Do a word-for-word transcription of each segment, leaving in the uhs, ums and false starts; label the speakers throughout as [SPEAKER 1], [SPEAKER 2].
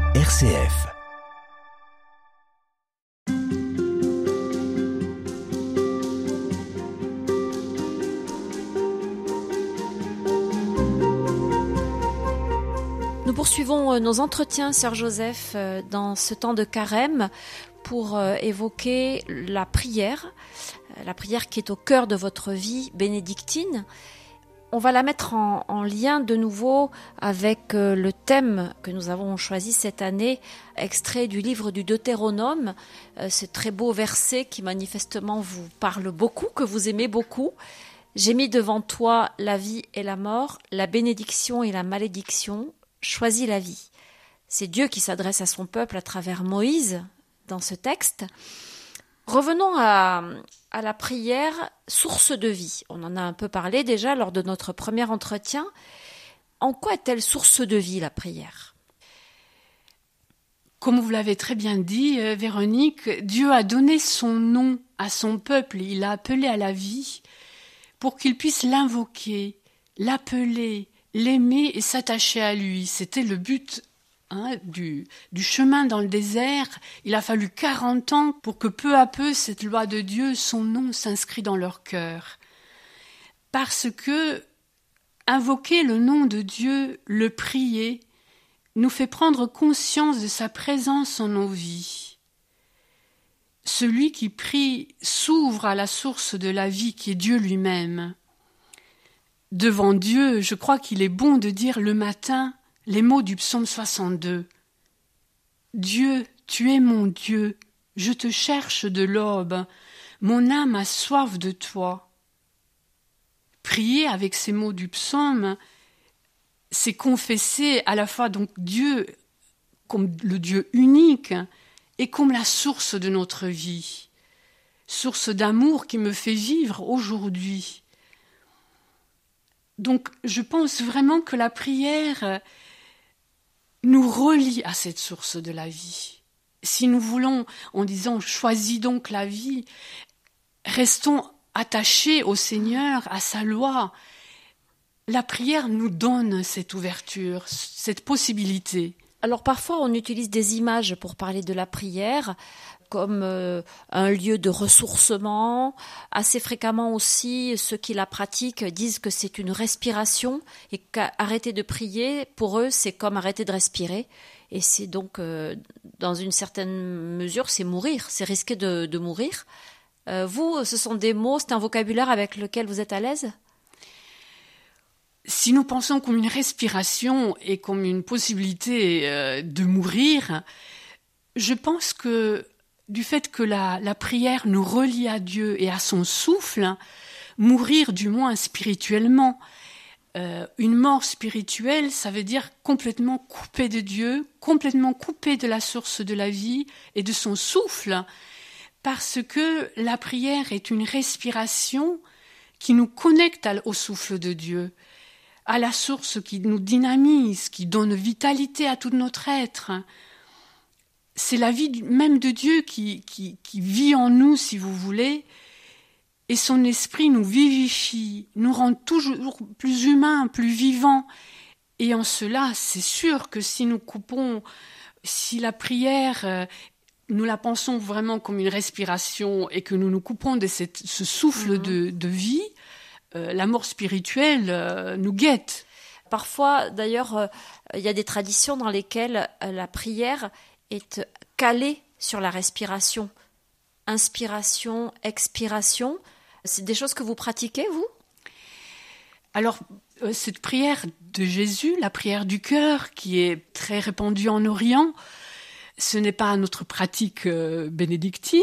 [SPEAKER 1] R C F.
[SPEAKER 2] Nous poursuivons nos entretiens, Sœur Joseph, dans ce temps de carême pour évoquer la prière, la prière qui est au cœur de votre vie bénédictine. On va la mettre en, en lien de nouveau avec le thème que nous avons choisi cette année, extrait du livre du Deutéronome, ce très beau verset qui manifestement vous parle beaucoup, que vous aimez beaucoup. J'ai mis devant toi la vie et la mort, la bénédiction et la malédiction. Choisis la vie. C'est Dieu qui s'adresse à son peuple à travers Moïse dans ce texte. Revenons à, à la prière, source de vie. On en a un peu parlé déjà lors de notre premier entretien. En quoi est-elle source de vie, la prière ?
[SPEAKER 3] Comme vous l'avez très bien dit, euh, Véronique, Dieu a donné son nom à son peuple. Il l'a appelé à la vie pour qu'il puisse l'invoquer, l'appeler, l'aimer et s'attacher à lui. C'était le but hein, du, du chemin dans le désert. Il a fallu quarante ans pour que peu à peu cette loi de Dieu, son nom, s'inscrit dans leur cœur. Parce que invoquer le nom de Dieu, le prier, nous fait prendre conscience de sa présence en nos vies. Celui qui prie s'ouvre à la source de la vie qui est Dieu lui-même. Devant Dieu, je crois qu'il est bon de dire le matin les mots du psaume soixante-deux. « Dieu, tu es mon Dieu, je te cherche de l'aube, mon âme a soif de toi. » Prier avec ces mots du psaume, c'est confesser à la fois donc Dieu comme le Dieu unique et comme la source de notre vie, source d'amour qui me fait vivre aujourd'hui. Donc, je pense vraiment que la prière nous relie à cette source de la vie. Si nous voulons, en disant « choisis donc la vie », restons attachés au Seigneur, à sa loi. La prière nous donne cette ouverture, cette possibilité.
[SPEAKER 2] Alors parfois, on utilise des images pour parler de la prière, comme euh, un lieu de ressourcement. Assez fréquemment aussi, ceux qui la pratiquent disent que c'est une respiration et qu'arrêter de prier, pour eux, c'est comme arrêter de respirer. Et c'est donc, euh, dans une certaine mesure, c'est mourir, c'est risquer de, de mourir. Euh, vous, ce sont des mots, c'est un vocabulaire avec lequel vous êtes à l'aise ?
[SPEAKER 3] Si nous pensons comme une respiration et comme une possibilité euh, de mourir, je pense que du fait que la, la prière nous relie à Dieu et à son souffle, mourir du moins spirituellement. Euh, une mort spirituelle, ça veut dire complètement coupé de Dieu, complètement coupé de la source de la vie et de son souffle, parce que la prière est une respiration qui nous connecte au souffle de Dieu, à la source qui nous dynamise, qui donne vitalité à tout notre être. C'est la vie même de Dieu qui, qui, qui vit en nous, si vous voulez, et son esprit nous vivifie, nous rend toujours plus humains, plus vivants. Et en cela, c'est sûr que si nous coupons, si la prière, euh, nous la pensons vraiment comme une respiration et que nous nous coupons de cette, ce souffle mmh. de, de vie, euh, la mort spirituelle euh, nous guette.
[SPEAKER 2] Parfois, d'ailleurs, euh, il y a des traditions dans lesquelles euh, la prière est calée sur la respiration. Inspiration, expiration, c'est des choses que vous pratiquez, vous ?
[SPEAKER 3] Alors, euh, cette prière de Jésus, la prière du cœur, qui est très répandue en Orient, ce n'est pas notre pratique euh, bénédictine,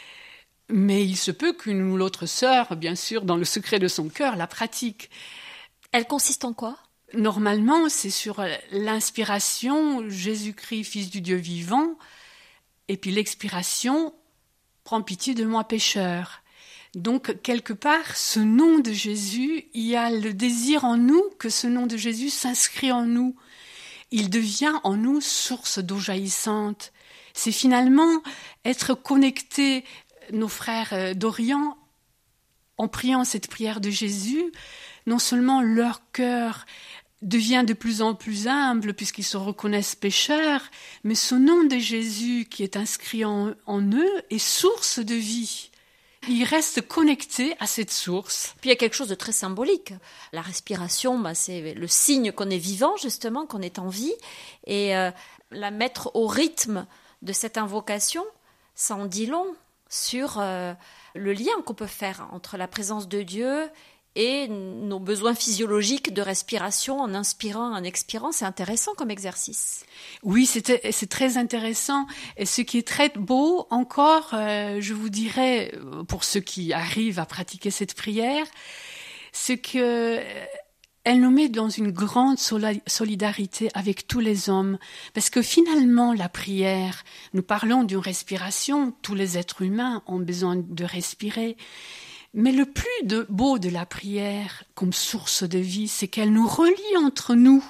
[SPEAKER 3] mais il se peut qu'une ou l'autre sœur, bien sûr, dans le secret de son cœur, la pratique.
[SPEAKER 2] Elle consiste en quoi ?
[SPEAKER 3] Normalement, c'est sur l'inspiration, Jésus-Christ, Fils du Dieu vivant, et puis l'expiration, prends pitié de moi pécheur. Donc, quelque part, ce nom de Jésus, il y a le désir en nous que ce nom de Jésus s'inscrit en nous. Il devient en nous source d'eau jaillissante. C'est finalement être connecté, nos frères d'Orient, en priant cette prière de Jésus, non seulement leur cœur devient de plus en plus humble puisqu'ils se reconnaissent pécheurs, mais ce nom de Jésus qui est inscrit en, en eux est source de vie. Ils restent connectés à cette source.
[SPEAKER 2] Puis il y a quelque chose de très symbolique. La respiration, bah, c'est le signe qu'on est vivant, justement, qu'on est en vie. Et euh, la mettre au rythme de cette invocation, ça en dit long sur euh, le lien qu'on peut faire entre la présence de Dieu et nos besoins physiologiques de respiration en inspirant, en expirant. C'est intéressant comme exercice.
[SPEAKER 3] Oui, c'est, c'est très intéressant. Et ce qui est très beau encore, euh, je vous dirais, pour ceux qui arrivent à pratiquer cette prière, c'est que elle nous met dans une grande solidarité avec tous les hommes. Parce que finalement, la prière, nous parlons d'une respiration, tous les êtres humains ont besoin de respirer. Mais le plus de beau de la prière comme source de vie, c'est qu'elle nous relie entre nous.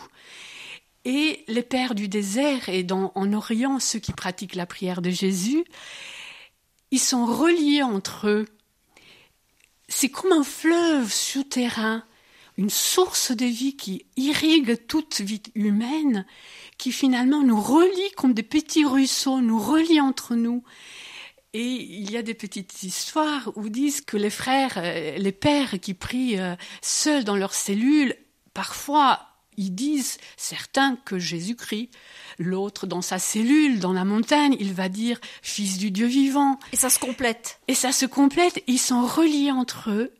[SPEAKER 3] Et les pères du désert et dans, en Orient, ceux qui pratiquent la prière de Jésus, ils sont reliés entre eux. C'est comme un fleuve souterrain, une source de vie qui irrigue toute vie humaine, qui finalement nous relie comme des petits ruisseaux, nous relie entre nous. Et il y a des petites histoires où disent que les frères, les pères qui prient seuls dans leur cellule, parfois ils disent, certains, que Jésus-Christ. L'autre, dans sa cellule, dans la montagne, il va dire « Fils du Dieu vivant ».
[SPEAKER 2] Et ça se complète.
[SPEAKER 3] Et ça se complète, ils sont reliés entre eux.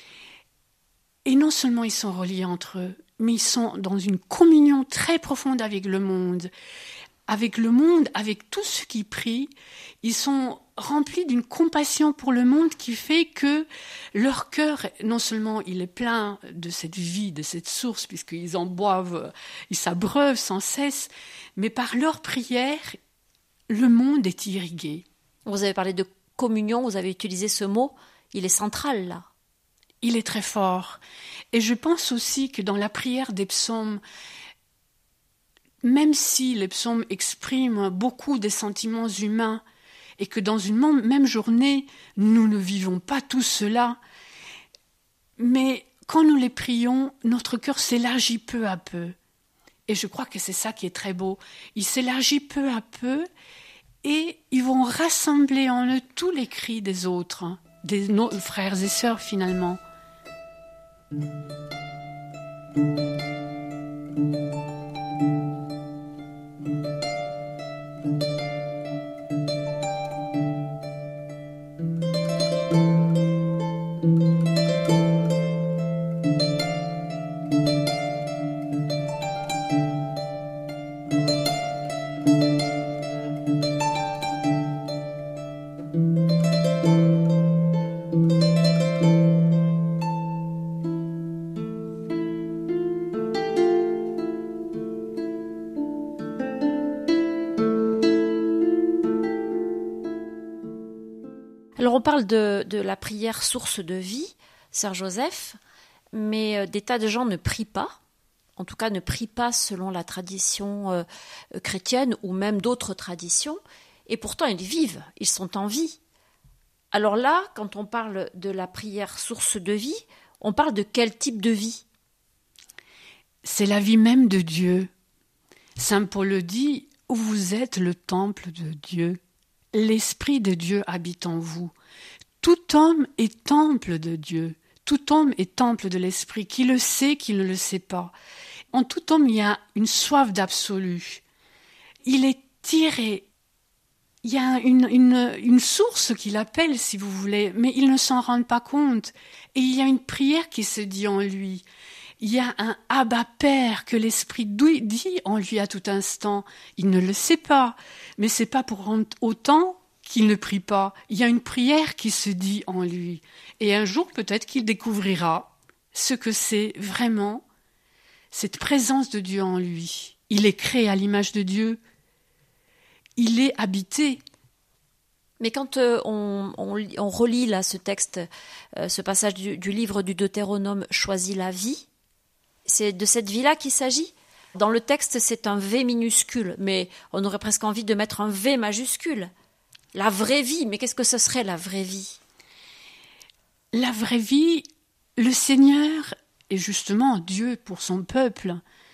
[SPEAKER 3] Et non seulement ils sont reliés entre eux, mais ils sont dans une communion très profonde avec le monde. Avec le monde, avec tous ceux qui prient, ils sont remplis d'une compassion pour le monde qui fait que leur cœur, non seulement il est plein de cette vie, de cette source, puisqu'ils en boivent, ils s'abreuvent sans cesse, mais par leur prière, le monde est irrigué.
[SPEAKER 2] Vous avez parlé de communion, vous avez utilisé ce mot, il est central là.
[SPEAKER 3] Il est très fort. Et je pense aussi que dans la prière des psaumes, même si les psaumes expriment beaucoup des sentiments humains et que dans une même journée, nous ne vivons pas tout cela, mais quand nous les prions, notre cœur s'élargit peu à peu. Et je crois que c'est ça qui est très beau. Il s'élargit peu à peu et ils vont rassembler en eux tous les cris des autres, des nos frères et sœurs finalement.
[SPEAKER 2] Alors on parle de, de la prière source de vie, Sœur Joseph, mais des tas de gens ne prient pas, en tout cas ne prient pas selon la tradition euh, chrétienne ou même d'autres traditions, et pourtant ils vivent, ils sont en vie. Alors là, quand on parle de la prière source de vie, on parle de quel type de vie ?
[SPEAKER 3] C'est la vie même de Dieu. Saint Paul le dit, « Vous êtes le temple de Dieu. L'Esprit de Dieu habite en vous. Tout homme est temple de Dieu. Tout homme est temple de l'Esprit, qui le sait, qui ne le sait pas. En tout homme, il y a une soif d'absolu. Il est tiré. Il y a une, une, une source qui l'appelle, si vous voulez, mais il ne s'en rend pas compte. Et il y a une prière qui se dit en lui. Il y a un Abba Père que l'Esprit dit en lui à tout instant. Il ne le sait pas, mais c'est pas pour autant qu'il ne prie pas. Il y a une prière qui se dit en lui. Et un jour, peut-être qu'il découvrira ce que c'est vraiment cette présence de Dieu en lui. Il est créé à l'image de Dieu. Il est habité.
[SPEAKER 2] Mais quand euh, on, on, on relit là ce texte, euh, ce passage du, du livre du Deutéronome « Choisis la vie », c'est de cette vie-là qu'il s'agit. Dans le texte, c'est un V minuscule, mais on aurait presque envie de mettre un V majuscule. La vraie vie, mais qu'est-ce que ce serait la vraie vie ?
[SPEAKER 3] La vraie vie, le Seigneur, et justement Dieu pour son peuple,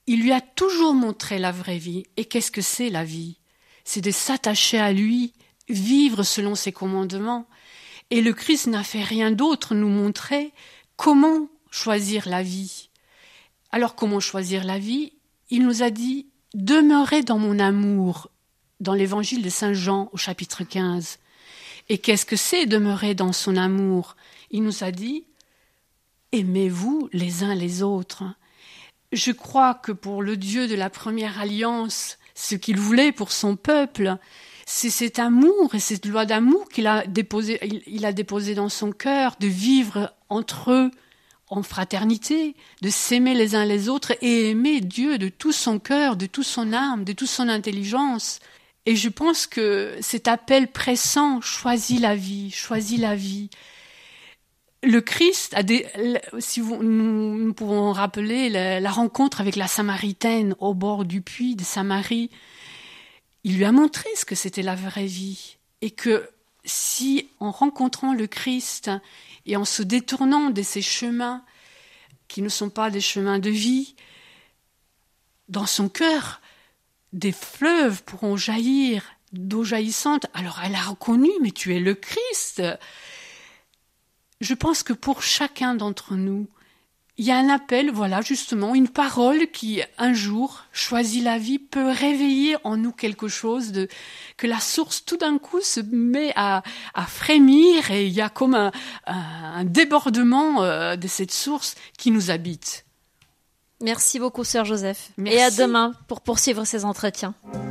[SPEAKER 3] il lui a toujours montré la vraie vie. Et qu'est-ce que c'est la vie? C'est de s'attacher à lui, vivre selon ses commandements. Et le Christ n'a fait rien d'autre nous montrer comment choisir la vie. Alors comment choisir la vie? Il nous a dit « Demeurez dans mon amour » dans l'évangile de Saint Jean au chapitre quinze. Et qu'est-ce que c'est demeurer dans son amour? Il nous a dit « Aimez-vous les uns les autres ». Je crois que pour le Dieu de la première alliance, ce qu'il voulait pour son peuple, c'est cet amour et cette loi d'amour qu'il a déposé, il, il a déposé dans son cœur, de vivre entre eux en fraternité, de s'aimer les uns les autres et aimer Dieu de tout son cœur, de toute son âme, de toute son intelligence. Et je pense que cet appel pressant, choisis la vie, choisis la vie. Le Christ a des, si vous, nous, nous pouvons rappeler la, la rencontre avec la Samaritaine au bord du puits de Samarie. Il lui a montré ce que c'était la vraie vie. Et que si, en rencontrant le Christ et en se détournant de ces chemins qui ne sont pas des chemins de vie, dans son cœur, des fleuves pourront jaillir, d'eau jaillissante. Alors elle a reconnu, mais tu es le Christ. Je pense que pour chacun d'entre nous, il y a un appel, voilà, justement, une parole qui, un jour, choisit la vie, peut réveiller en nous quelque chose, de, que la source, tout d'un coup, se met à, à frémir et il y a comme un, un, un débordement euh, de cette source qui nous habite.
[SPEAKER 2] Merci beaucoup, Sœur Joseph.
[SPEAKER 3] Merci.
[SPEAKER 2] Et à demain pour poursuivre ces entretiens.